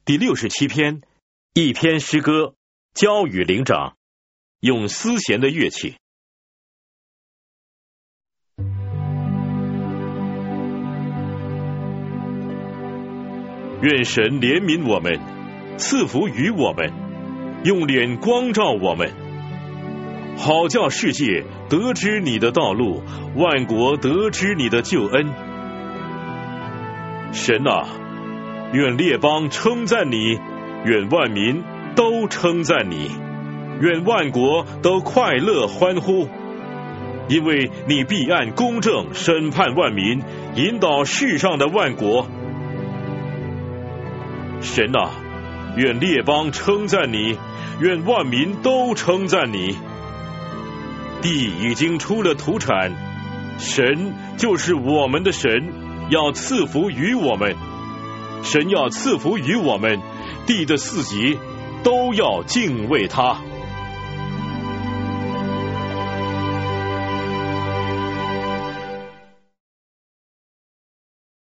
第67篇，一篇诗歌，交与灵长，用丝弦的乐器。愿神怜悯我们，赐福于我们，用脸光照我们，好叫世界得知你的道路，万国得知你的救恩。神啊，愿列邦称赞你，愿万民都称赞你，愿万国都快乐欢呼，因为你必按公正审判万民，引导世上的万国。神啊，愿列邦称赞你，愿万民都称赞你。地已经出了土产，神就是我们的神，要赐福于我们。神要赐福于我们，地的四极都要敬畏他。